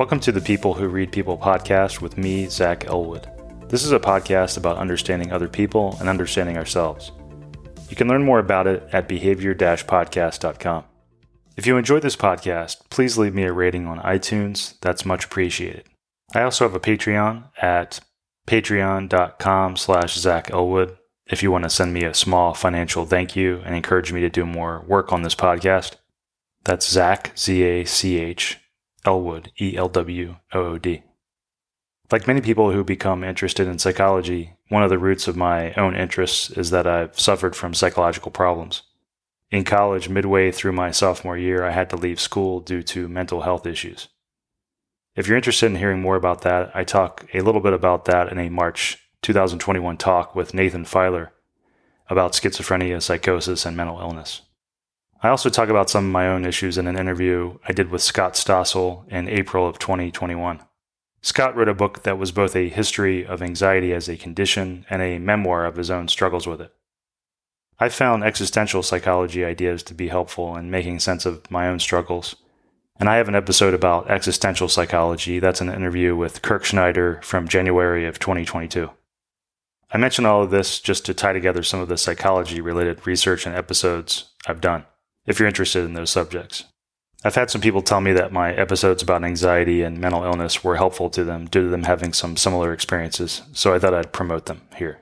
Welcome to the People Who Read People podcast with me, Zach Elwood. This is a podcast about understanding other people and understanding ourselves. You can learn more about it at behavior-podcast.com. If you enjoyed this podcast, please leave me a rating on iTunes. That's much appreciated. I also have a Patreon at patreon.com/Zach Elwood if you want to send me a small financial thank you and encourage me to do more work on this podcast. That's Zach, Z-A-C-H, Elwood, E-L-W-O-O-D. Like many people who become interested in psychology, one of the roots of my own interests is that I've suffered from psychological problems. In college, midway through my sophomore year, I had to leave school due to mental health issues. If you're interested in hearing more about that, I talk a little bit about that in a March 2021 talk with Nathan Filer about schizophrenia, psychosis, and mental illness. I also talk about some of my own issues in an interview I did with Scott Stossel in April of 2021. Scott wrote a book that was both a history of anxiety as a condition and a memoir of his own struggles with it. I found existential psychology ideas to be helpful in making sense of my own struggles, and I have an episode about existential psychology that's an interview with Kirk Schneider from January of 2022. I mention all of this just to tie together some of the psychology-related research and episodes I've done, if you're interested in those subjects. I've had some people tell me that my episodes about anxiety and mental illness were helpful to them due to them having some similar experiences, so I thought I'd promote them here.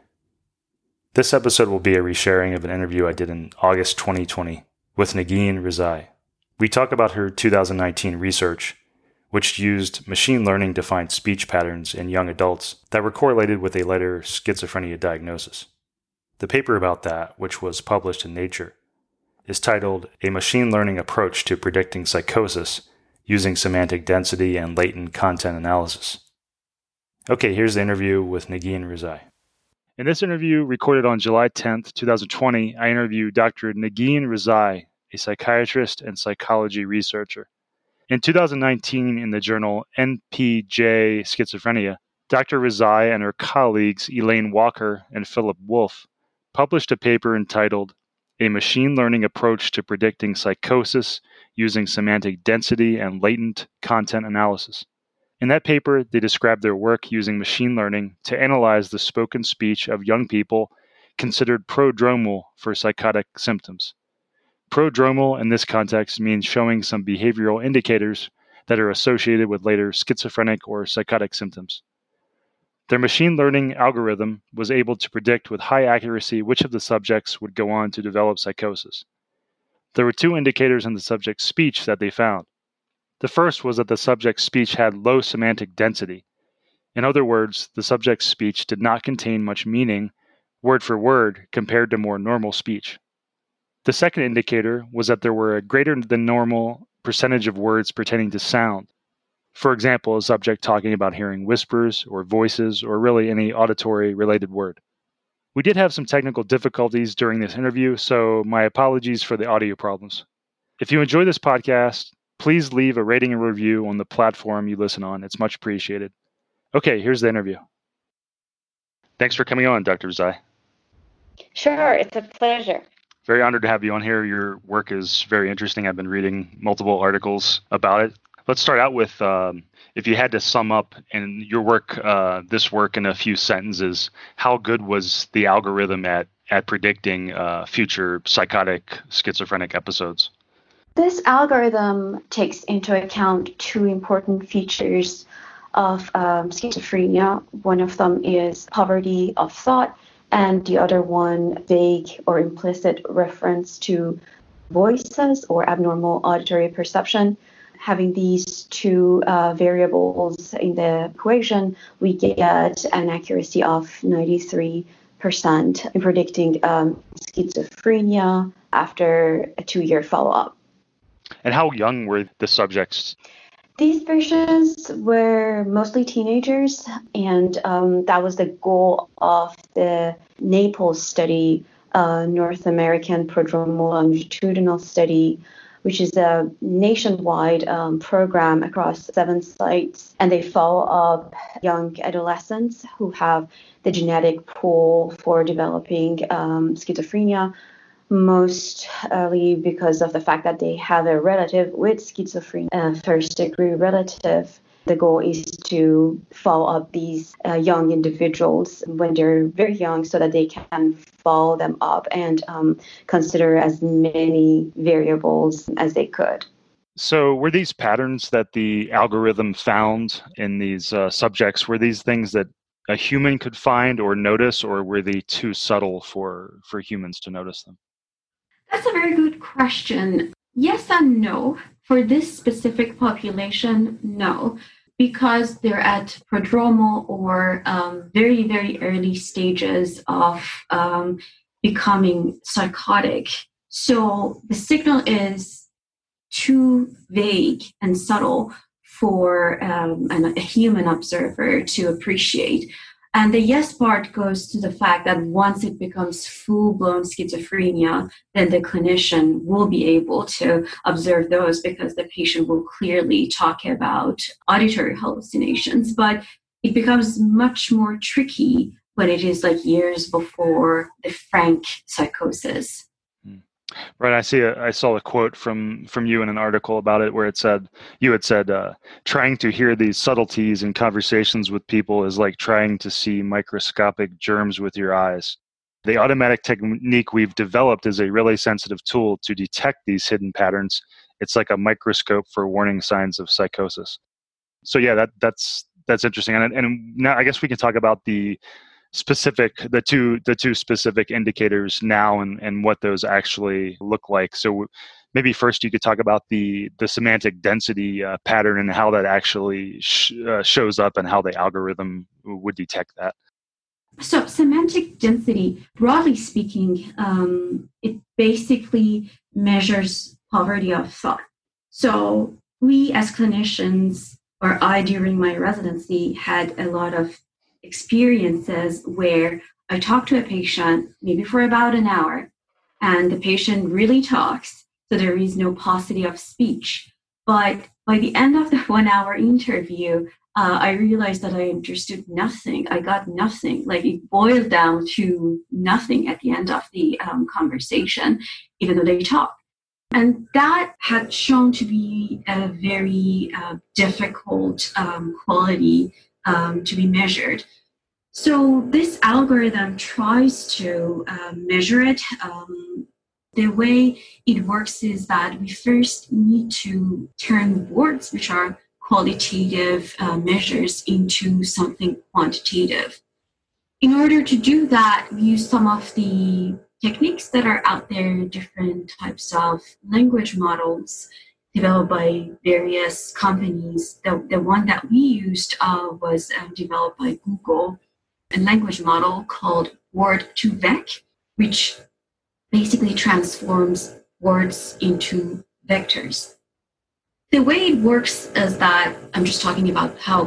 This episode will be a resharing of an interview I did in August 2020 with Negin Rezai. We talk about her 2019 research, which used machine learning to find speech patterns in young adults that were correlated with a later schizophrenia diagnosis. The paper about that, which was published in Nature, is titled A Machine Learning Approach to Predicting Psychosis Using Semantic Density and Latent Content Analysis. Okay, here's the interview with Negin Rezai. In this interview, recorded on July 10th, 2020, I interviewed Dr. Negin Rezai, a psychiatrist and psychology researcher. In 2019, in the journal NPJ Schizophrenia, Dr. Rezai and her colleagues Elaine Walker and Philip Wolfe published a paper entitled A Machine Learning Approach to Predicting Psychosis Using Semantic Density and Latent Content Analysis. In that paper, they described their work using machine learning to analyze the spoken speech of young people considered prodromal for psychotic symptoms. Prodromal in this context means showing some behavioral indicators that are associated with later schizophrenic or psychotic symptoms. Their machine learning algorithm was able to predict with high accuracy which of the subjects would go on to develop psychosis. There were two indicators in the subject's speech that they found. The first was that the subject's speech had low semantic density. In other words, the subject's speech did not contain much meaning, word for word, compared to more normal speech. The second indicator was that there were a greater than normal percentage of words pertaining to sound. For example, a subject talking about hearing whispers or voices or really any auditory-related word. We did have some technical difficulties during this interview, so my apologies for the audio problems. If you enjoy this podcast, please leave a rating and review on the platform you listen on. It's much appreciated. Okay, here's the interview. Thanks for coming on, Dr. Rezai. Sure, it's a pleasure. Very honored to have you on here. Your work is very interesting. I've been reading multiple articles about it. Let's start out with, if you had to sum up in your work, this work in a few sentences, how good was the algorithm at predicting future psychotic schizophrenic episodes? This algorithm takes into account two important features of schizophrenia. One of them is poverty of thought, and the other one, vague or implicit reference to voices or abnormal auditory perception. Having these two variables in the equation, we get an accuracy of 93% in predicting schizophrenia after a 2-year follow-up. And how young were the subjects? These patients were mostly teenagers, and that was the goal of the Naples study, North American Prodromal Longitudinal Study, which is a nationwide program across 7 sites, and they follow up young adolescents who have the genetic pool for developing schizophrenia, mostly because of the fact that they have a relative with schizophrenia, a first-degree relative. The goal is to follow up these young individuals when they're very young so that they can follow them up and consider as many variables as they could. So were these patterns that the algorithm found in these subjects, were these things that a human could find or notice, or were they too subtle for humans to notice them? That's a very good question. Yes and no. For this specific population, no, because they're at prodromal or very, very early stages of becoming psychotic. So the signal is too vague and subtle for a human observer to appreciate. And the yes part goes to the fact that once it becomes full-blown schizophrenia, then the clinician will be able to observe those because the patient will clearly talk about auditory hallucinations. But it becomes much more tricky when it is like years before the frank psychosis. Right. I saw a quote from you in an article about it where you had said, trying to hear these subtleties in conversations with people is like trying to see microscopic germs with your eyes. The automatic technique we've developed is a really sensitive tool to detect these hidden patterns. It's like a microscope for warning signs of psychosis. So yeah, that's interesting. And now I guess we can talk about the two specific indicators now and what those actually look like. So maybe first you could talk about the semantic density pattern and how that actually shows up and how the algorithm would detect that. So semantic density, broadly speaking, it basically measures poverty of thought. So we as clinicians, or I during my residency, had a lot of experiences where I talk to a patient maybe for about an hour and the patient really talks, so there is no paucity of speech. But by the end of the 1 hour interview, I realized that I understood nothing. I got nothing. Like it boiled down to nothing at the end of the conversation, even though they talked. And that had shown to be a very difficult quality to be measured. So this algorithm tries to measure it. The way it works is that we first need to turn words, which are qualitative measures, into something quantitative. In order to do that, we use some of the techniques that are out there, different types of language models developed by various companies. The one that we used was developed by Google, a language model called Word2Vec, which basically transforms words into vectors. The way it works is that, I'm just talking about how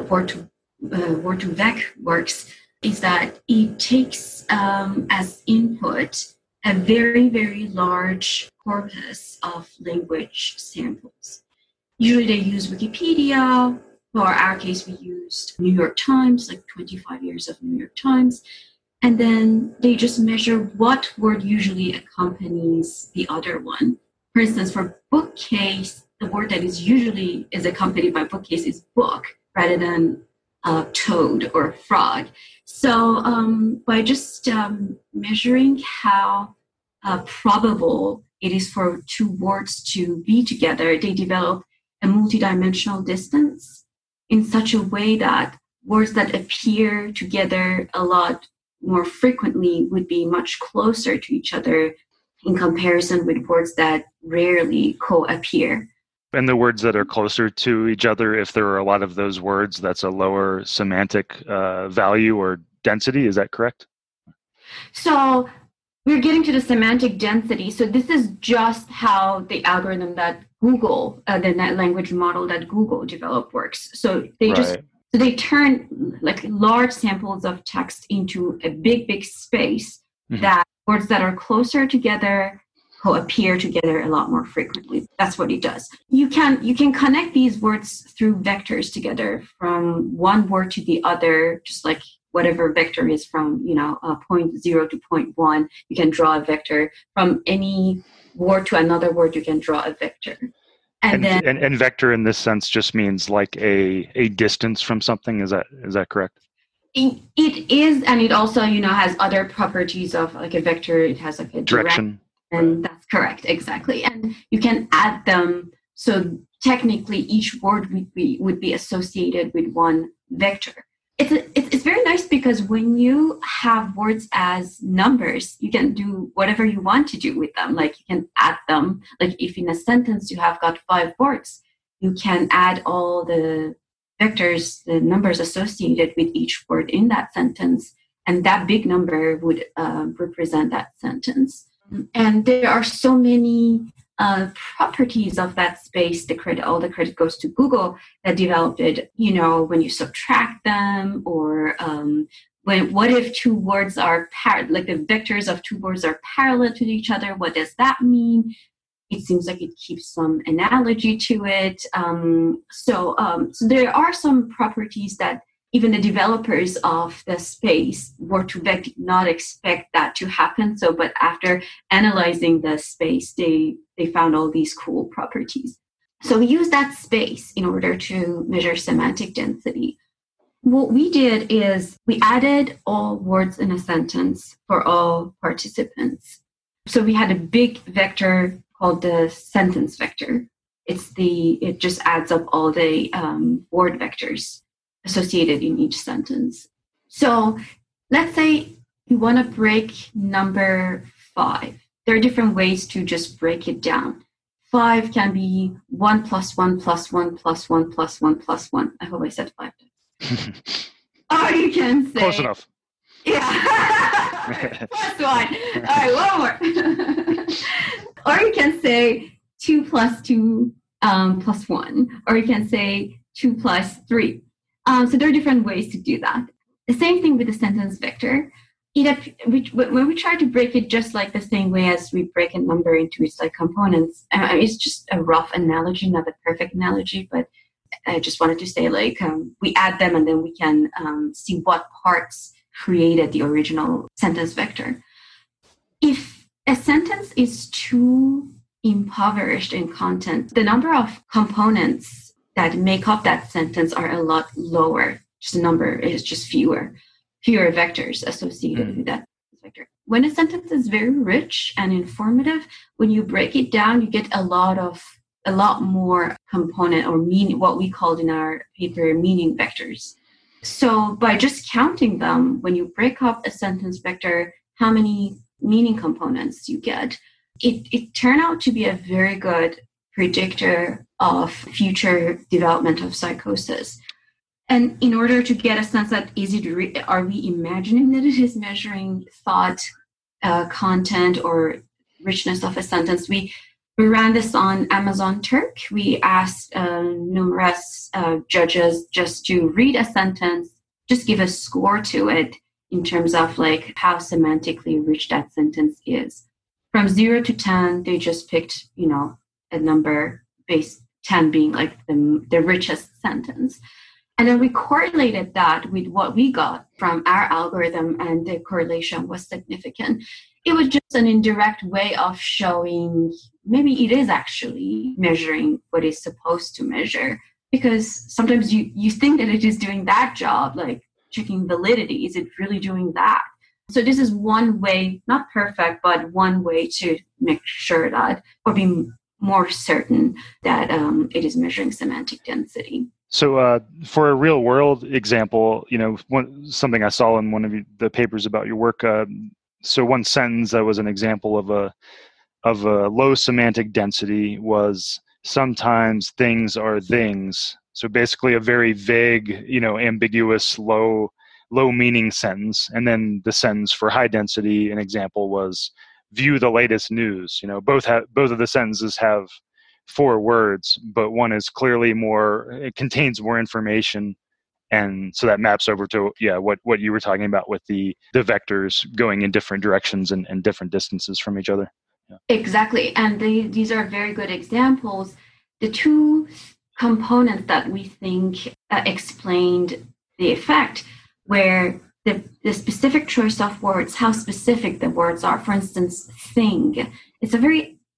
Word2Vec works, is that it takes as input a very, very large corpus of language samples. Usually they use Wikipedia. For our case, we used New York Times, like 25 years of New York Times. And then they just measure what word usually accompanies the other one. For instance, for bookcase, the word that is accompanied by bookcase is book rather than toad or frog. So by just measuring how probable it is for two words to be together, they develop a multidimensional distance in such a way that words that appear together a lot more frequently would be much closer to each other in comparison with words that rarely co-appear. And the words that are closer to each other, if there are a lot of those words, that's a lower semantic value or density. Is that correct? So we're getting to the semantic density. So this is just how the algorithm that Google, the net language model that Google developed works. So they turn like large samples of text into a big space that words that are closer together co-appear together a lot more frequently. That's what it does. You can connect these words through vectors together from one word to the other, just like whatever vector is from, point 0 to point 1, you can draw a vector. From any word to another word, you can draw a vector. And vector in this sense just means like a distance from something. Is that correct? It is, and it also, has other properties of like a vector. It has like a direction. And that's correct, exactly. And you can add them. So technically, each word would be associated with one vector. It's very nice because when you have words as numbers, you can do whatever you want to do with them. Like you can add them. Like if in a sentence you have got 5 words, you can add all the vectors, the numbers associated with each word in that sentence, and that big number would represent that sentence. And there are so many properties of that space. All the credit goes to Google that developed it. When you subtract them, or what if 2 words are like the vectors of 2 words are parallel to each other? What does that mean? It seems like it keeps some analogy to it. So there are some properties that even the developers of the space were to not expect that to happen. But after analyzing the space, they found all these cool properties. So we use that space in order to measure semantic density. What we did is we added all words in a sentence for all participants. So we had a big vector called the sentence vector. It just adds up all the word vectors associated in each sentence. So let's say you want to break number 5. There are different ways to just break it down. 5 can be 1 plus 1 plus 1 plus 1 plus 1 plus 1. I hope I said 5 times. Or you can say... Close enough. Yeah. Plus 1. All right, one more. Or you can say 2 plus 2 plus 1. Or you can say 2 plus 3. So there are different ways to do that. The same thing with the sentence vector. When we try to break it just like the same way as we break a number into its like components, it's just a rough analogy, not a perfect analogy, but I just wanted to say we add them and then we can see what parts created the original sentence vector. If a sentence is too impoverished in content, the number of components that make up that sentence are a lot lower. Just the number is just fewer vectors associated with that vector. When a sentence is very rich and informative, when you break it down, you get a lot more component or meaning, what we called in our paper meaning vectors. So by just counting them, when you break up a sentence vector, how many meaning components you get, it turned out to be a very good predictor of future development of psychosis. And in order to get a sense that is it are we imagining that it is measuring thought, content, or richness of a sentence, we ran this on Amazon Turk. We asked numerous judges just to read a sentence, just give a score to it in terms of like how semantically rich that sentence is. From 0 to 10, they just picked, a number based 10 being like the richest sentence. And then we correlated that with what we got from our algorithm, and the correlation was significant. It was just an indirect way of showing maybe it is actually measuring what it's supposed to measure, because sometimes you think that it is doing that job, like checking validity. Is it really doing that? So this is one way, not perfect, but one way to make sure that, or be more certain that it is measuring semantic density. So for a real world example, something I saw in one of the papers about your work, so one sentence that was an example of a low semantic density was sometimes things are things. So basically a very vague, ambiguous, low meaning sentence. And then the sentence for high density, an example was view the latest news. Both of the sentences have 4 words, but one is clearly it contains more information. And so that maps over to what you were talking about with the vectors going in different directions and different distances from each other. Yeah. Exactly. And these are very good examples. The 2 components that we think explained the effect where the specific choice of words, how specific the words are. For instance, thing. It's a very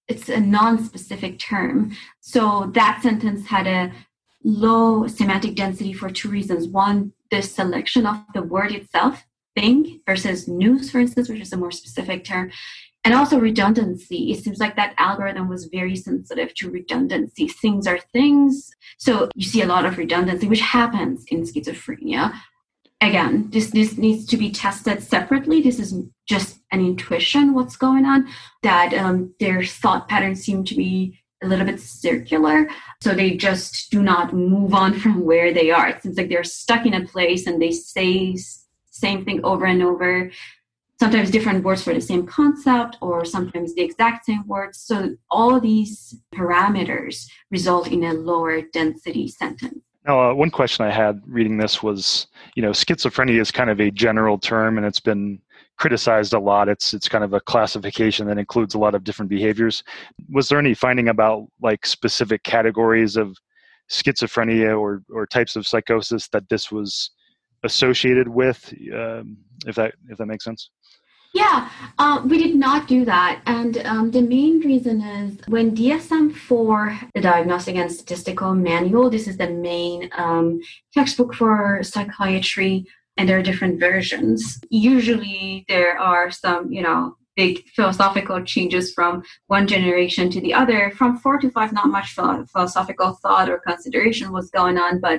it's a non-specific term. So that sentence had a low semantic density for two reasons. One, the selection of the word itself, thing, versus news, for instance, which is a more specific term. And also redundancy. It seems like that algorithm was very sensitive to redundancy. Things are things. So you see a lot of redundancy, which happens in schizophrenia. Again, this needs to be tested separately. This is just an intuition, what's going on, that their thought patterns seem to be a little bit circular. So they just do not move on from where they are. It seems like they're stuck in a place and they say same thing over and over. Sometimes different words for the same concept, or sometimes the exact same words. So all these parameters result in a lower density sentence. Now, one question I had reading this was, schizophrenia is kind of a general term, and it's been criticized a lot. It's kind of a classification that includes a lot of different behaviors. Was there any finding about like specific categories of schizophrenia or types of psychosis that this was associated with, if that makes sense? Yeah, we did not do that. And the main reason is when DSM-4, the Diagnostic and Statistical Manual, this is the main textbook for psychiatry, and there are different versions. Usually there are some, big philosophical changes from one generation to the other. From 4 to 5, not much philosophical thought or consideration was going on, but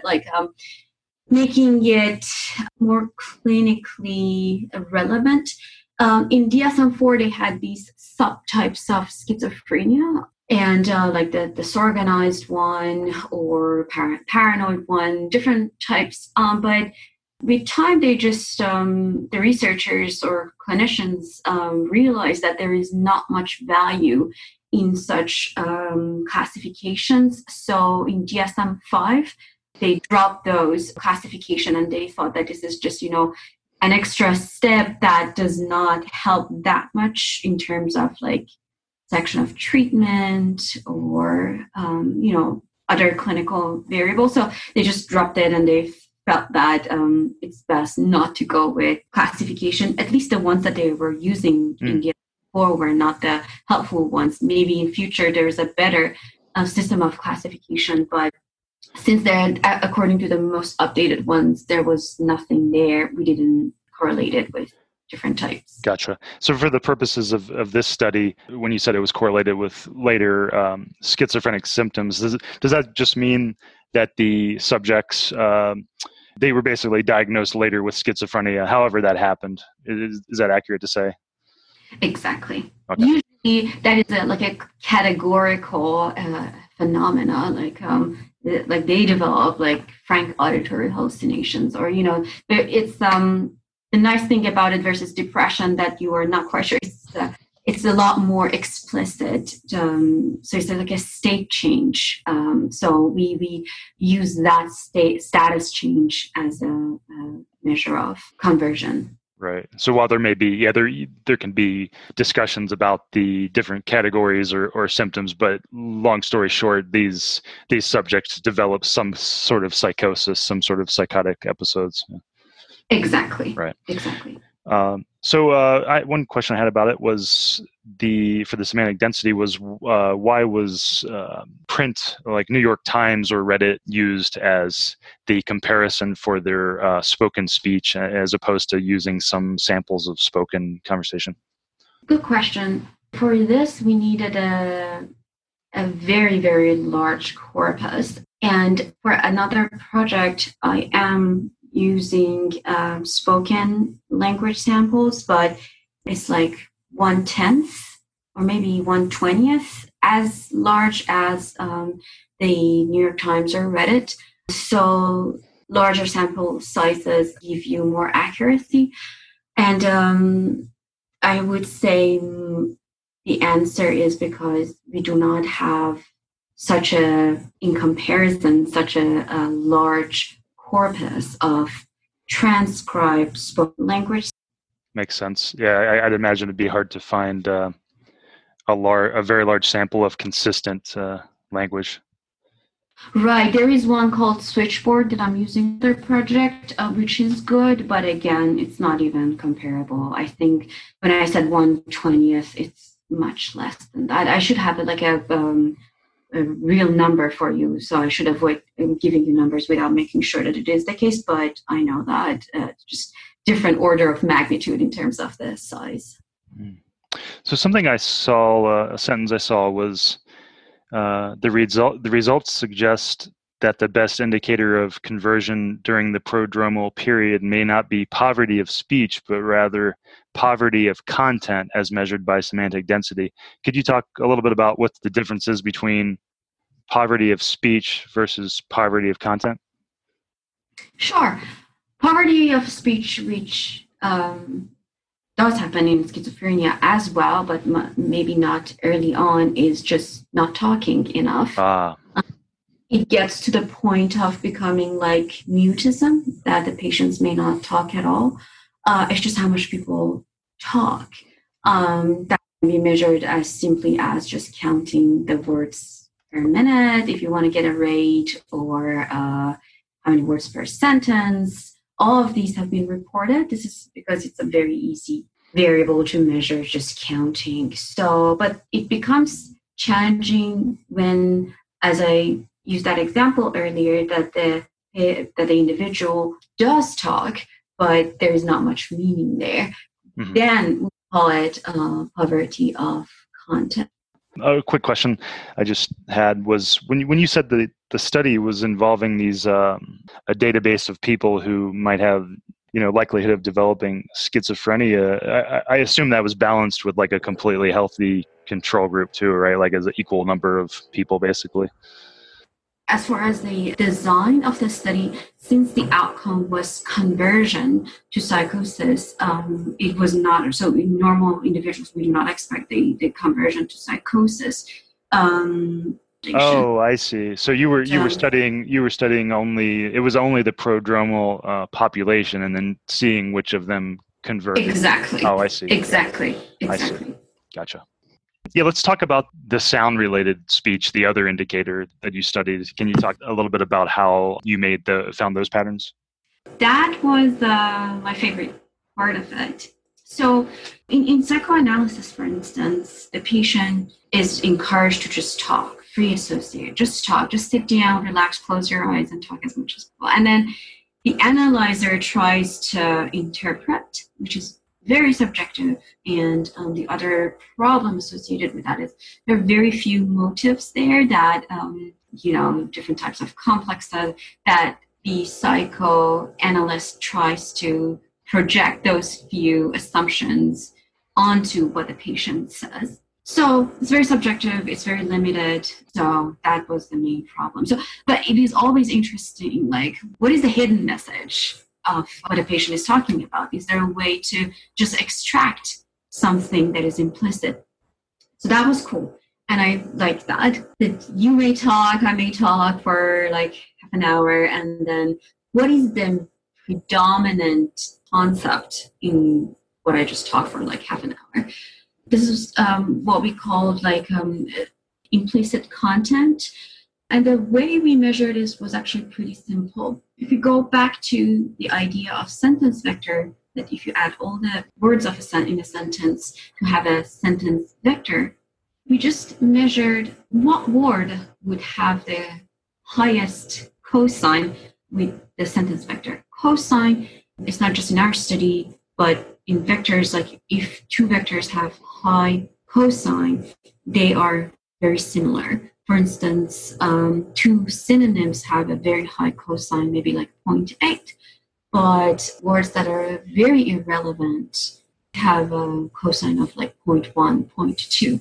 making it more clinically relevant. In DSM-4, they had these subtypes of schizophrenia, and like the disorganized one or paranoid one, different types. But with time, they just, the researchers or clinicians realized that there is not much value in such classifications. So in DSM-5, they dropped those classification, and they thought that this is just, an extra step that does not help that much in terms of like section of treatment or, other clinical variables. So they just dropped it, and they felt that it's best not to go with classification. At least the ones that they were using in DSM-4 were not the helpful ones. Maybe in future there is a better system of classification, but since they're, according to the most updated ones, there was nothing there. We didn't correlate it with different types. Gotcha. So for the purposes of this study, when you said it was correlated with later schizophrenic symptoms, does that just mean that the subjects, they were basically diagnosed later with schizophrenia, however that happened? Is that accurate to say? Exactly. Okay. Usually that is a categorical phenomena, like they develop like frank auditory hallucinations, or it's the nice thing about it versus depression that you are not quite sure. It's a lot more explicit. So it's like a state change. So we use that status change as a measure of conversion. Right. So while there may be, there can be discussions about the different categories or symptoms, but long story short, these subjects develop some sort of psychosis, some sort of psychotic episodes. Exactly. Right. Exactly. So one question I had about it was for the semantic density was why was print, like New York Times or Reddit, used as the comparison for their spoken speech as opposed to using some samples of spoken conversation? Good question. For this, we needed a very, very large corpus. And for another project, I am using spoken language samples, but it's like 1/10 or maybe 1/20 as large as the New York Times or Reddit. So larger sample sizes give you more accuracy. And I would say the answer is because we do not have in comparison, such a large corpus of transcribed spoken language. Makes sense. Yeah, I'd imagine it'd be hard to find a very large sample of consistent language. Right. There is one called Switchboard that I'm using in their project, which is good, but again, it's not even comparable. I think when I said 1/20, it's much less than that. I should have a real number for you, so I should avoid giving you numbers without making sure that it is the case, but I know that just different order of magnitude in terms of the size. So something I saw, a sentence I saw was the results suggest that the best indicator of conversion during the prodromal period may not be poverty of speech, but rather poverty of content as measured by semantic density. Could you talk a little bit about what the difference is between poverty of speech versus poverty of content? Sure. Poverty of speech, which does happen in schizophrenia as well, but maybe not early on, is just not talking enough. It gets to the point of becoming like mutism, that the patients may not talk at all. It's just how much people talk. That can be measured as simply as just counting the words per minute, if you want to get a rate, or how many words per sentence. All of these have been reported. This is because it's a very easy variable to measure, just counting. So, but it becomes challenging when, as I used that example earlier, that the individual does talk, but there is not much meaning there. Mm-hmm. Then we call it poverty of content. A quick question I just had was when you said the study was involving these a database of people who might have likelihood of developing schizophrenia. I assume that was balanced with like a completely healthy control group too, right? Like as an equal number of people, basically. As far as the design of the study, since the outcome was conversion to psychosis, it was not. So in normal individuals, we do not expect the conversion to psychosis. Oh, I see. So you were studying only, it was only the prodromal population, and then seeing which of them converted. Exactly. Oh, I see. Exactly. I see. Gotcha. Yeah, let's talk about the sound-related speech, the other indicator that you studied. Can you talk a little bit about how you found those patterns? That was my favorite part of it. So in psychoanalysis, for instance, the patient is encouraged to just talk, free associate, just talk, just sit down, relax, close your eyes, and talk as much as possible. And then the analyzer tries to interpret, which is very subjective, and the other problem associated with that is there are very few motives there that, different types of complexes that the psychoanalyst tries to project those few assumptions onto what the patient says. So it's very subjective, it's very limited, so that was the main problem. But it is always interesting, like, what is the hidden message of what a patient is talking about? Is there a way to just extract something that is implicit? So that was cool. And I liked that you may talk, I may talk for like half an hour, and then what is the predominant concept in what I just talked for like half an hour? This is what we called like implicit content. And the way we measured this was actually pretty simple. If you go back to the idea of sentence vector, that if you add all the words of in a sentence to have a sentence vector, we just measured what word would have the highest cosine with the sentence vector. Cosine is not just in our study, but in vectors, like if two vectors have high cosine, they are very similar. For instance, two synonyms have a very high cosine, maybe like 0.8, but words that are very irrelevant have a cosine of like 0.1, 0.2.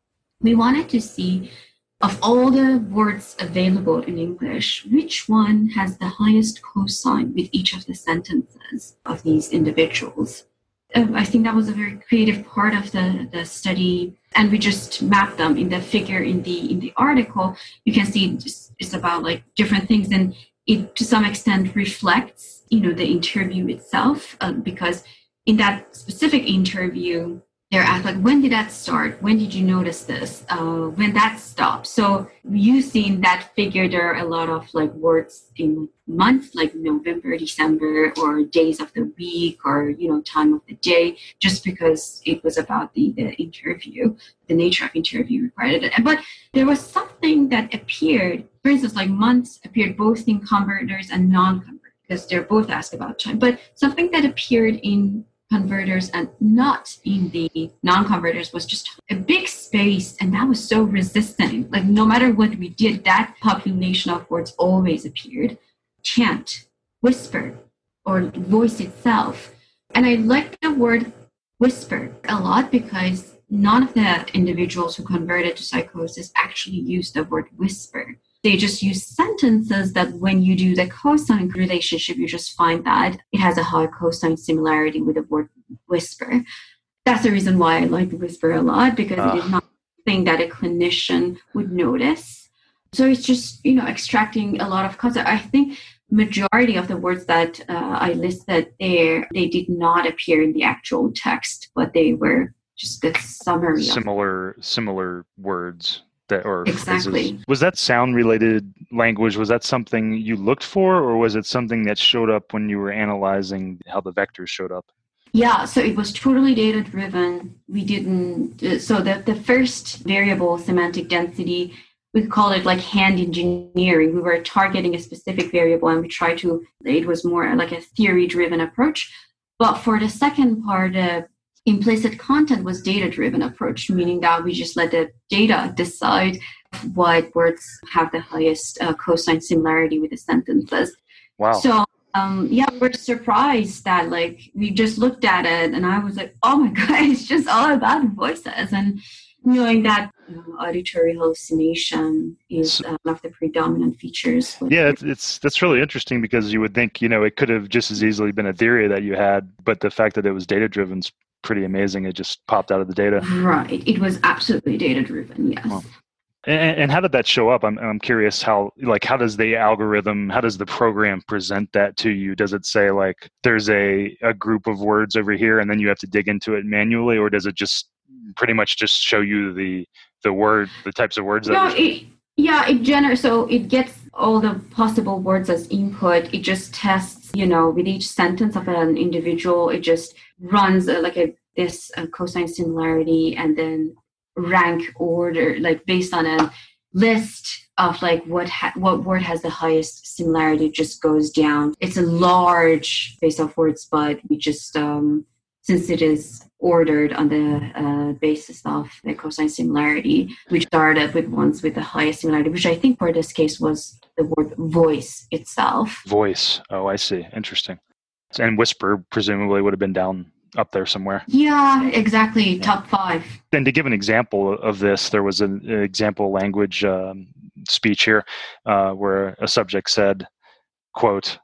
We wanted to see, of all the words available in English, which one has the highest cosine with each of the sentences of these individuals. I think that was a very creative part of the study, and we just mapped them in the figure in the article. You can see it's about like different things, and it to some extent reflects, the interview itself, because in that specific interview, they're asked like, when did that start? When did you notice this? When that stopped? So using that figure, there are a lot of like words in months, like November, December, or days of the week, or time of the day, just because it was about the interview, the nature of interview required it. But there was something that appeared, for instance, like months appeared both in converters and non-converters, because they're both asked about time. But something that appeared in converters and not in the non-converters was just a big space, and that was so resistant. Like no matter what we did, that population of words always appeared. Chant, whisper, or voice itself. And I like the word whisper a lot because none of the individuals who converted to psychosis actually used the word whisper. They just use sentences that when you do the cosine relationship, you just find that it has a high cosine similarity with the word whisper. That's the reason why I like whisper a lot, because it is not something that a clinician would notice. So it's just, extracting a lot of concept. I think majority of the words that I listed there, they did not appear in the actual text, but they were just the summary. Similar words. Exactly. Was that sound-related language? Was that something you looked for, or was it something that showed up when you were analyzing how the vectors showed up? Yeah, so it was totally data-driven. We didn't. So the first variable, semantic density, we call it like hand engineering. We were targeting a specific variable, and we tried to. It was more like a theory-driven approach. But for the second part, implicit content was data-driven approach, meaning that we just let the data decide what words have the highest cosine similarity with the sentences. Wow. So, we're surprised that we just looked at it and I was like, oh my God, it's just all about voices. And knowing that auditory hallucination is one of the predominant features. Yeah, that's really interesting, because you would think, it could have just as easily been a theory that you had, but the fact that it was data-driven is pretty amazing. It just popped out of the data. Right. It was absolutely data-driven, yes. Wow. And how did that show up? I'm curious how does the program present that to you? Does it say there's a group of words over here and then you have to dig into it manually, or does it just pretty much just show you the types of words? So it gets all the possible words as input. It just tests, with each sentence of an individual, it just runs this cosine similarity and then rank order, based on a list of what word has the highest similarity, just goes down. It's a large base of words, but we just since it is ordered on the basis of the cosine similarity, we started with ones with the highest similarity, which I think for this case was the word voice itself. Voice. Oh, I see. Interesting. And whisper presumably would have been down up there somewhere. Yeah, exactly. Top 5. And to give an example of this, there was an example language speech here where a subject said, quote,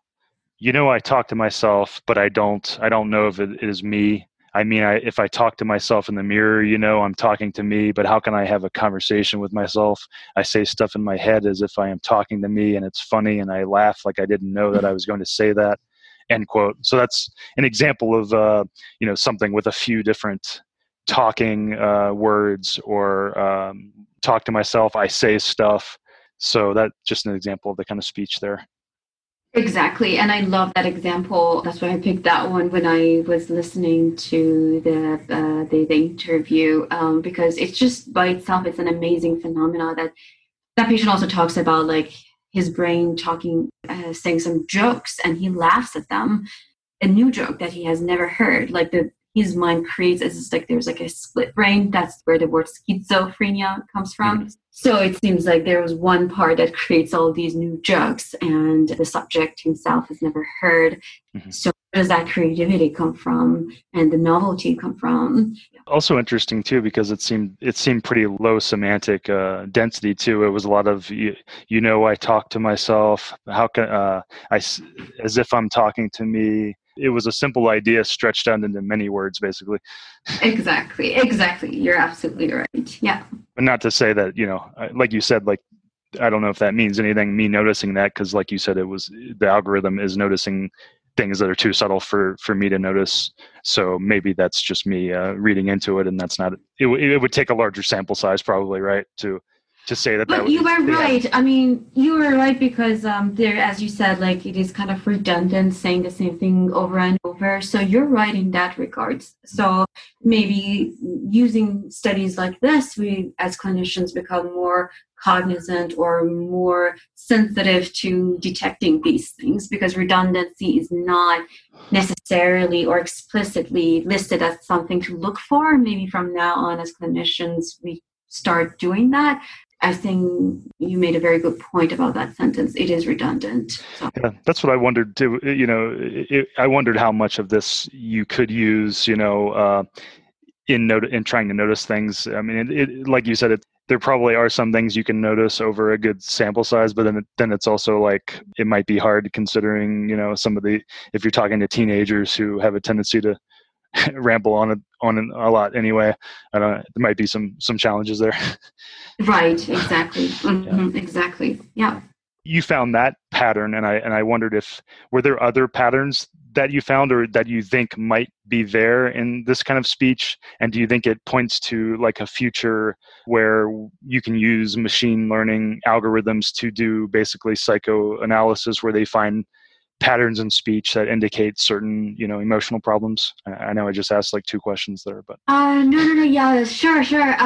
I talk to myself, but I don't know if it is me. I mean, if I talk to myself in the mirror, I'm talking to me, but how can I have a conversation with myself? I say stuff in my head as if I am talking to me, and it's funny, and I laugh like I didn't know that I was going to say that, end quote. So that's an example of, something with a few different talking words, or talk to myself, I say stuff. So that's just an example of the kind of speech there. Exactly. And I love that example. That's why I picked that one when I was listening to the interview, because it's just by itself, it's an amazing phenomena that patient also talks about, his brain talking, saying some jokes, and he laughs at them, a new joke that he has never heard. His mind creates, there's a split brain. That's where the word schizophrenia comes from. Mm-hmm. So it seems like there was one part that creates all these new jokes, and the subject himself has never heard. Mm-hmm. So where does that creativity come from, and the novelty come from? Also interesting too, because it seemed pretty low semantic density too. It was a lot of I talk to myself. How can as if I'm talking to me. It was a simple idea stretched out into many words, basically. Exactly. You're absolutely right. Yeah. But not to say that, like you said, I don't know if that means anything, me noticing that, because like you said, it was the algorithm is noticing things that are too subtle for me to notice. So maybe that's just me reading into it, and that's not. It would take a larger sample size, probably, right, to say that. But you were right. I mean, you were right because there, as you said, like it is kind of redundant saying the same thing over and over. So you're right in that regards. So maybe using studies like this, we as clinicians become more cognizant or more sensitive to detecting these things, because redundancy is not necessarily or explicitly listed as something to look for. Maybe from now on as clinicians, we start doing that. I think you made a very good point about that sentence. It is redundant. So. Yeah, that's what I wondered too. I wondered how much of this you could use, in trying to notice things. I mean, like you said, there probably are some things you can notice over a good sample size, but then it's also like it might be hard considering, if you're talking to teenagers who have a tendency to ramble on a lot anyway. There might be some challenges there. Right. Exactly. Mm-hmm, yeah. Exactly. Yeah. You found that pattern, and I wondered were there other patterns that you found or that you think might be there in this kind of speech? And do you think it points to like a future where you can use machine learning algorithms to do basically psychoanalysis where they find patterns in speech that indicate certain, emotional problems? I know I just asked like two questions there, but no. Yeah, sure.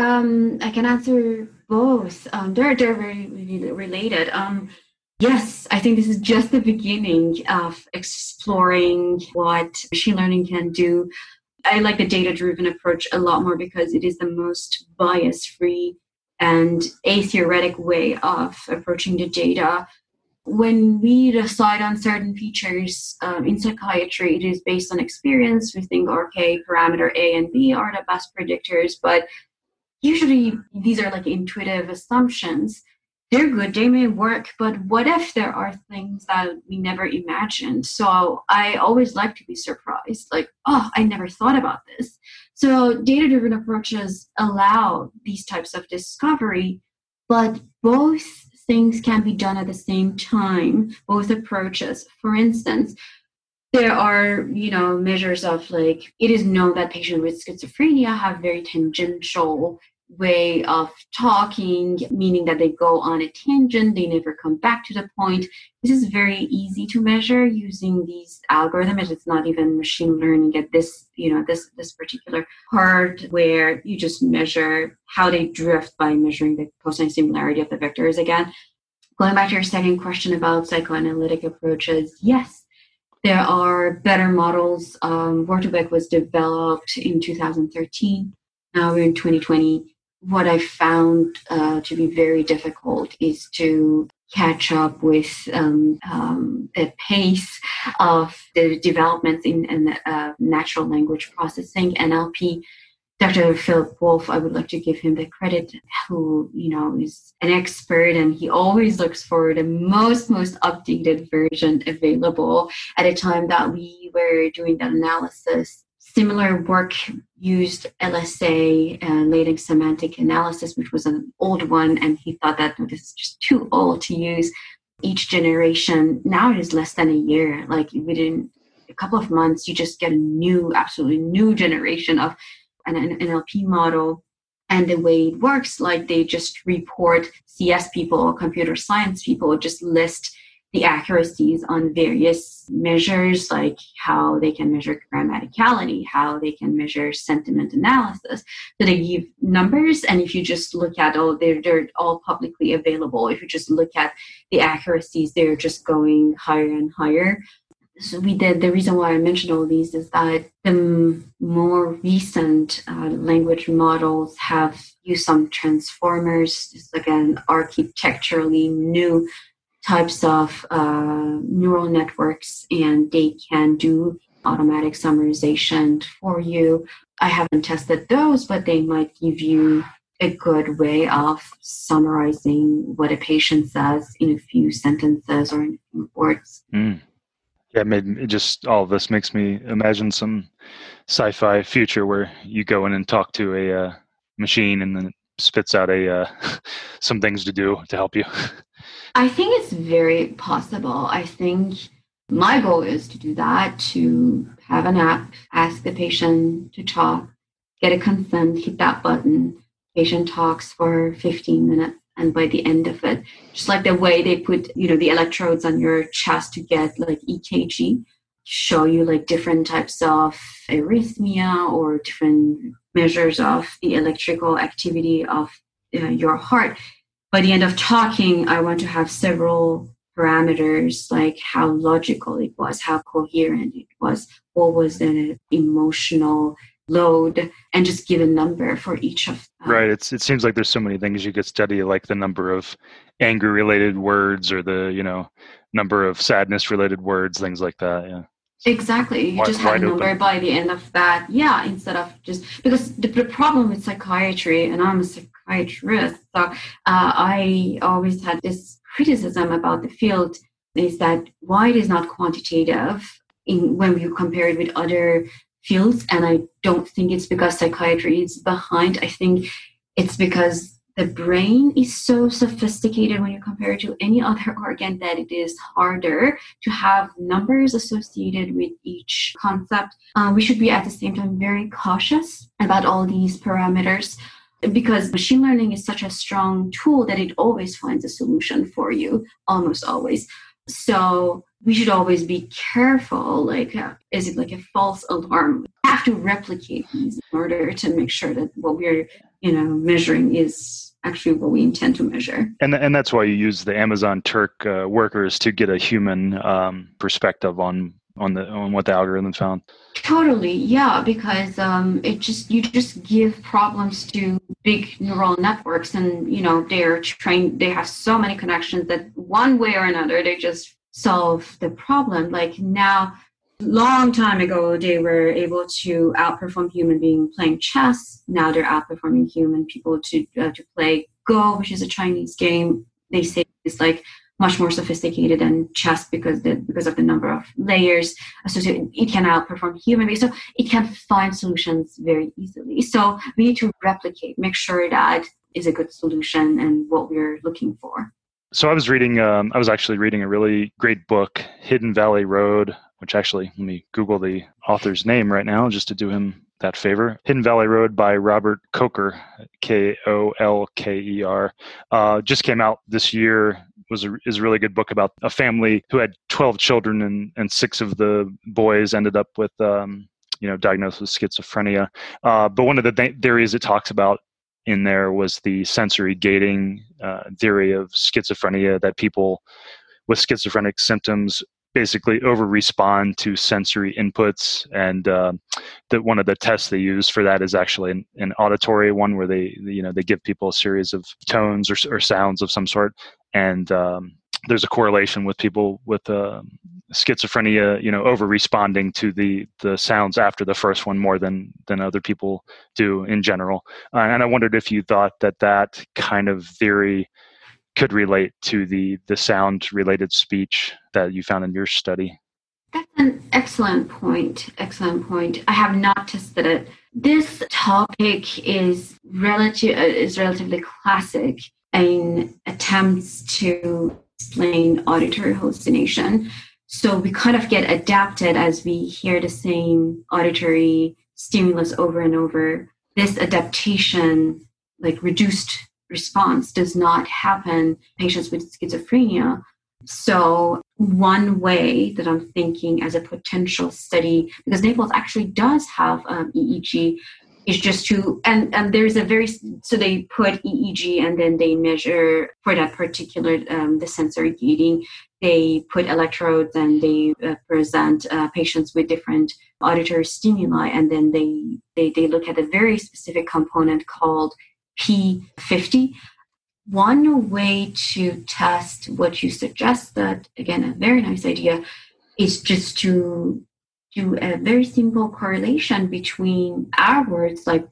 I can answer both. They're very related. Yes, I think this is just the beginning of exploring what machine learning can do. I like the data-driven approach a lot more because it is the most bias-free and atheoretic way of approaching the data. When we decide on certain features in psychiatry, it is based on experience. We think, okay, parameter A and B are the best predictors, but usually these are like intuitive assumptions. They're good, they may work, but what if there are things that we never imagined? So I always like to be surprised, like, oh, I never thought about this. So data-driven approaches allow these types of discovery, but both things can be done at the same time, both approaches. For instance, there are, measures of like, it is known that patients with schizophrenia have very tangential way of talking, meaning that they go on a tangent, they never come back to the point. This is very easy to measure using these algorithms. It's not even machine learning at this, this particular part where you just measure how they drift by measuring the cosine similarity of the vectors again. Going back to your second question about psychoanalytic approaches, yes, there are better models. Waterbeck was developed in 2013. Now we're in 2020. What I found to be very difficult is to catch up with the pace of the developments in natural language processing, NLP. Dr. Philip Wolf, I would like to give him the credit, who, is an expert, and he always looks for the most updated version available. At a time that we were doing that analysis, similar work used LSA, latent semantic analysis, which was an old one, and he thought that this is just too old to use. Each generation, now it is less than a year. Like within a couple of months, you just get a absolutely new generation of an NLP model. And the way it works, like they just report CS people, computer science people, just list the accuracies on various measures, like how they can measure grammaticality, how they can measure sentiment analysis. So they give numbers, and if you just look at they're all publicly available. If you just look at the accuracies, they're just going higher and higher. So the reason why I mentioned all these is that the more recent language models have used some transformers, just again, architecturally new types of neural networks, and they can do automatic summarization for you. I haven't tested those, but they might give you a good way of summarizing what a patient says in a few sentences or in a few words. Yeah, all of this makes me imagine some sci-fi future where you go in and talk to a machine, and then it spits out some things to do to help you. I think it's very possible. I think My goal is to do that, to have an app, ask the patient to talk, get a consent, hit that button, patient talks for 15 minutes. And by the end of it, just like the way they put, the electrodes on your chest to get like EKG, show you like different types of arrhythmia or different measures of the electrical activity of your heart. By the end of talking, I want to have several parameters, like how logical it was, how coherent it was, what was the emotional load, and just give a number for each of them. Right. It seems like there's so many things you could study, like the number of anger-related words or the, number of sadness-related words, things like that. Yeah. Exactly. You just have a number by the end of that. Yeah, instead of just, because the problem with psychiatry, and I'm a psychiatrist, so I always had this criticism about the field, is that why it is not quantitative when you compare it with other fields. And I don't think it's because psychiatry is behind. I think it's because the brain is so sophisticated when you compare it to any other organ that it is harder to have numbers associated with each concept. We should be at the same time very cautious about all these parameters, because machine learning is such a strong tool that it always finds a solution for you, almost always. So we should always be careful, like, is it like a false alarm? We have to replicate these in order to make sure that what we're, measuring is actually what we intend to measure. And that's why you use the Amazon Turk workers to get a human perspective on what the algorithm found. Totally, yeah, because you just give problems to big neural networks, and they're trained. They have so many connections that one way or another they just solve the problem. Like now, long time ago, they were able to outperform human beings playing chess. Now they're outperforming human people to play Go, which is a Chinese game. They say it's like much more sophisticated than chess because of the number of layers associated. It can outperform human beings, so it can find solutions very easily. So we need to replicate, make sure that is a good solution and what we're looking for. So I was actually reading a really great book, Hidden Valley Road, which actually, let me Google the author's name right now just to do him that favor. Hidden Valley Road by Robert Kolker, Kolker. Just came out this year. Is a really good book about a family who had 12 children and 6 of the boys ended up with diagnosed with schizophrenia. But one of the theories it talks about in there was the sensory gating theory of schizophrenia, that people with schizophrenic symptoms basically over-respond to sensory inputs, and that one of the tests they use for that is actually an auditory one where they give people a series of tones or sounds of some sort, and there's a correlation with people with schizophrenia, over-responding to the sounds after the first one more than other people do in general. And I wondered if you thought that kind of theory could relate to the sound-related speech that you found in your study. That's an excellent point. I have not tested it. This topic is relatively classic in attempts to explain auditory hallucination. So we kind of get adapted as we hear the same auditory stimulus over and over. This adaptation, like reduced response, does not happen in patients with schizophrenia. So one way that I'm thinking as a potential study, because Naples actually does have EEG, is just to, and there's so they put EEG and then they measure for that particular, the sensory gating, they put electrodes and they present patients with different auditory stimuli, and then they look at a very specific component called P50. One way to test what you suggest, that again, a very nice idea, is just to do a very simple correlation between our words like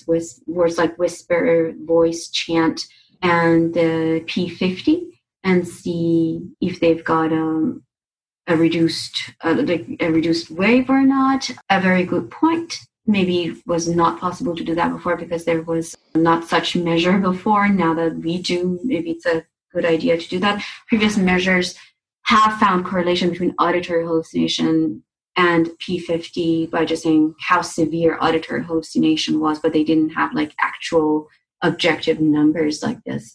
whisper, voice, chant, and the P50, and see if they've got a reduced wave or not. A very good point. Maybe it was not possible to do that before because there was not such measure before. Now that we do, maybe it's a good idea to do that. Previous measures have found correlation between auditory hallucination and P50 by just saying how severe auditory hallucination was, but they didn't have like actual objective numbers like this.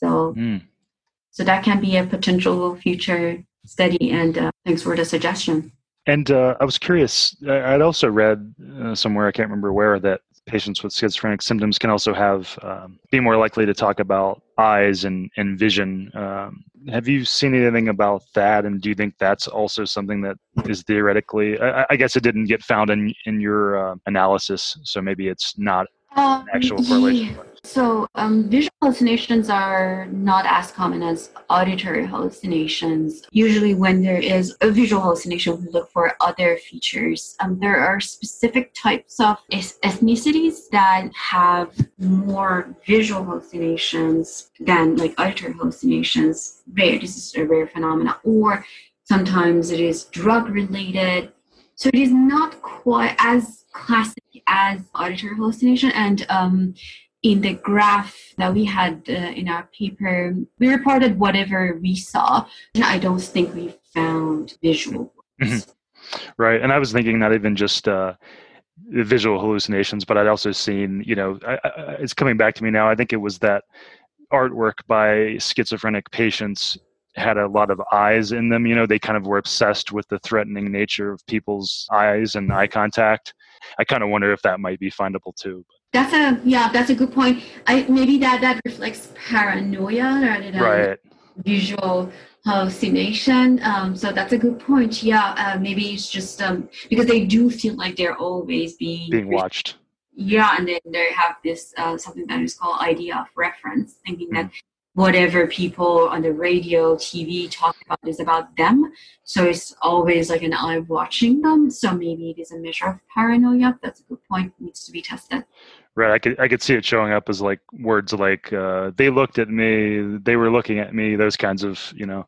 So that can be a potential future study, and thanks for the suggestion. And I was curious, I'd also read somewhere, I can't remember where, that patients with schizophrenic symptoms can also have, be more likely to talk about eyes and vision. Have you seen anything about that? And do you think that's also something that is theoretically, I guess it didn't get found in your analysis, so maybe it's not an actual correlation. Yeah. So visual hallucinations are not as common as auditory hallucinations. Usually when there is a visual hallucination, we look for other features. There are specific types of ethnicities that have more visual hallucinations than like auditory hallucinations. Rare. This is a rare phenomenon. Or sometimes it is drug related. So it is not quite as classic as auditory hallucination. And in the graph that we had in our paper, we reported whatever we saw, and I don't think we found visual ones. Right. And I was thinking not even just the visual hallucinations, but I'd also seen, it's coming back to me now. I think it was that artwork by schizophrenic patients had a lot of eyes in them. They kind of were obsessed with the threatening nature of people's eyes and eye contact. I kind of wonder if that might be findable too. That's a good point. Maybe that reflects paranoia rather than visual hallucination. So that's a good point. Yeah, maybe it's just because they do feel like they're always being watched. Yeah, and then they have this something that is called idea of reference, thinking that whatever people on the radio, TV talk about is about them. So it's always like an eye watching them. So maybe it is a measure of paranoia. That's a good point. It needs to be tested. Right. I could see it showing up as like words like they looked at me, they were looking at me, those kinds of,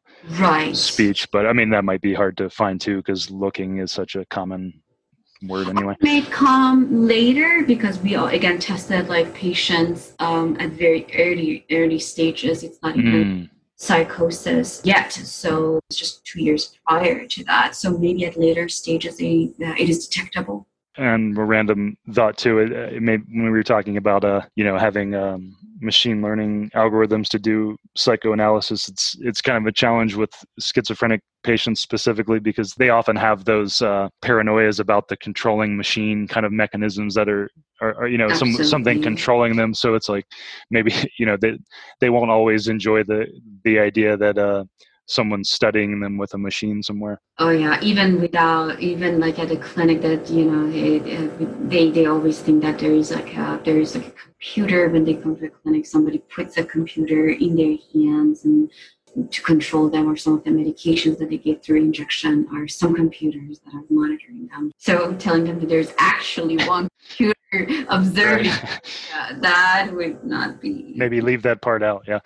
speech. But I mean, that might be hard to find too, because looking is such a common word anyway. It may come later because we again tested like patients at very early stages. It's not even psychosis yet, so it's just 2 years prior to that. So maybe at later stages it is detectable. And a random thought too, when we were talking about having machine learning algorithms to do psychoanalysis, it's kind of a challenge with schizophrenic patients specifically, because they often have those paranoias about the controlling machine kind of mechanisms that are something controlling them. So it's like maybe they won't always enjoy the idea that someone's studying them with a machine somewhere. Oh yeah, even like at a clinic that they always think that there is like a computer when they come to the clinic. Somebody puts a computer in their hands and to control them, or some of the medications that they get through injection are some computers that are monitoring them. So telling them that there's actually one computer observing that would not be. Maybe leave that part out. Yeah.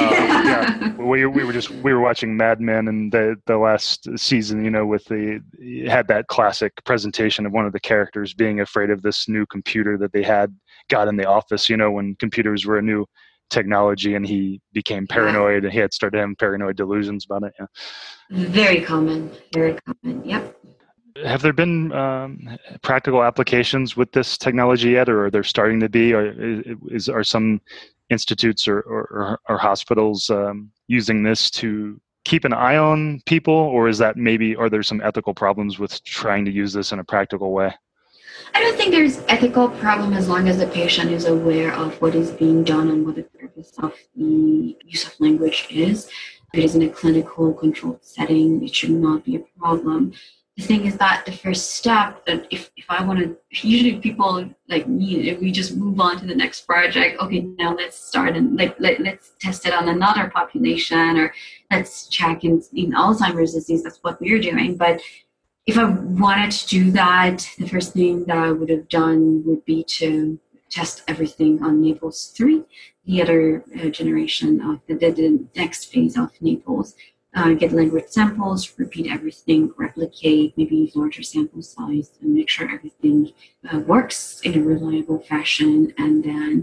We were watching Mad Men, and the last season, had that classic presentation of one of the characters being afraid of this new computer that they got in the office, when computers were a new technology, and he became paranoid and he had started having paranoid delusions about it. Yeah. Very common. Yep. Have there been practical applications with this technology yet, or are there starting to be? Or are some institutes or hospitals using this to keep an eye on people, or is that are there some ethical problems with trying to use this in a practical way? I don't think there's ethical problem as long as the patient is aware of what is being done and what the purpose of the use of language is. If it is in a clinical controlled setting, it should not be a problem. The thing is that the first step, that if I want to, usually people like me, if we just move on to the next project, okay, now let's start and let's test it on another population, or let's check in Alzheimer's disease. That's what we're doing. But if I wanted to do that, the first thing that I would have done would be to test everything on Naples 3, the other generation of the next phase of Naples. Get language samples, repeat everything, replicate, maybe larger sample size, and make sure everything works in a reliable fashion. And then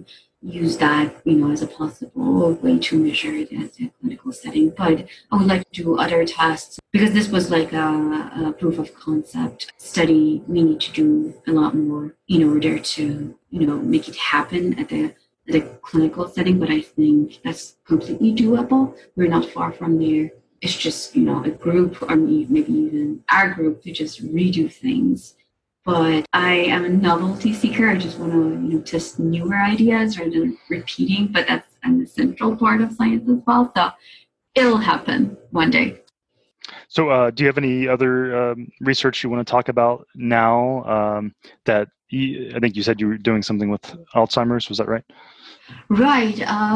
use that, as a possible way to measure it as a clinical setting. But I would like to do other tests because this was like a proof of concept study. We need to do a lot more in order to, make it happen at the clinical setting. But I think that's completely doable. We're not far from there. It's just, a group or maybe even our group to just redo things. But I am a novelty seeker. I just want to, test newer ideas rather than repeating. But that's an essential part of science as well. So it'll happen one day. So do you have any other research you want to talk about now that I think you said you were doing something with Alzheimer's? Was that right? Right.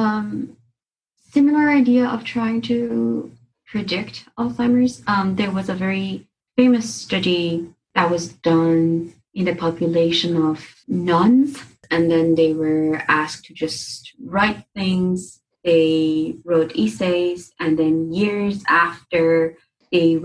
Similar idea of trying to predict Alzheimer's. There was a very famous study that was done in the population of nuns, and then they were asked to just write things. They wrote essays, and then years after they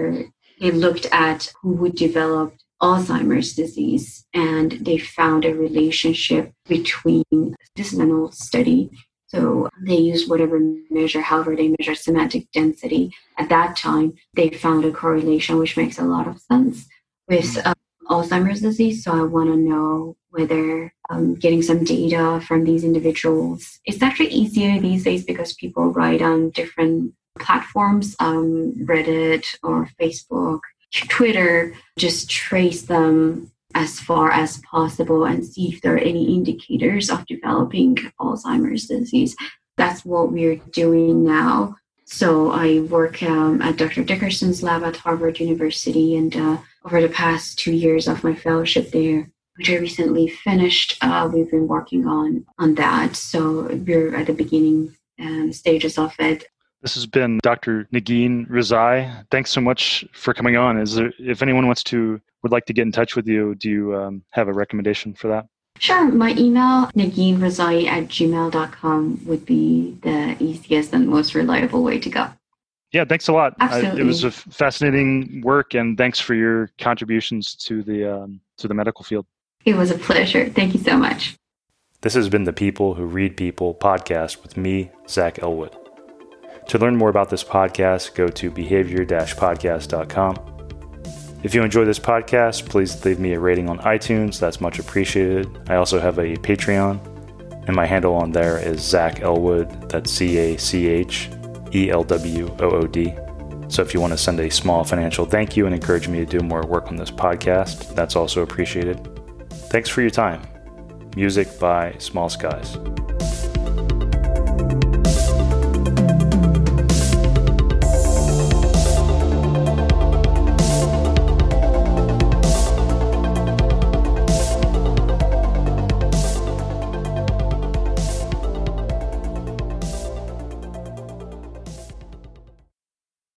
looked at who would develop Alzheimer's disease, and they found a relationship between, this is an old study, so they used however they measure semantic density. At that time, they found a correlation which makes a lot of sense with Alzheimer's disease. So I want to know whether getting some data from these individuals. It's actually easier these days because people write on different platforms, Reddit or Facebook, Twitter, just trace them as far as possible and see if there are any indicators of developing Alzheimer's disease. That's what we're doing now. So I work at Dr. Dickerson's lab at Harvard University, and over the past 2 years of my fellowship there, which I recently finished, we've been working on that. So we're at the beginning stages of it. This has been Dr. Negin Rezai. Thanks so much for coming on. If anyone would like to get in touch with you, do you have a recommendation for that? Sure. My email, neginrezai@gmail.com, would be the easiest and most reliable way to go. Yeah, thanks a lot. Absolutely. It was a fascinating work, and thanks for your contributions to the medical field. It was a pleasure. Thank you so much. This has been the People Who Read People podcast with me, Zach Elwood. To learn more about this podcast, go to behavior-podcast.com. If you enjoy this podcast, please leave me a rating on iTunes. That's much appreciated. I also have a Patreon, and my handle on there is Zach Elwood. That's ZachElwood. So if you want to send a small financial thank you and encourage me to do more work on this podcast, that's also appreciated. Thanks for your time. Music by Small Skies.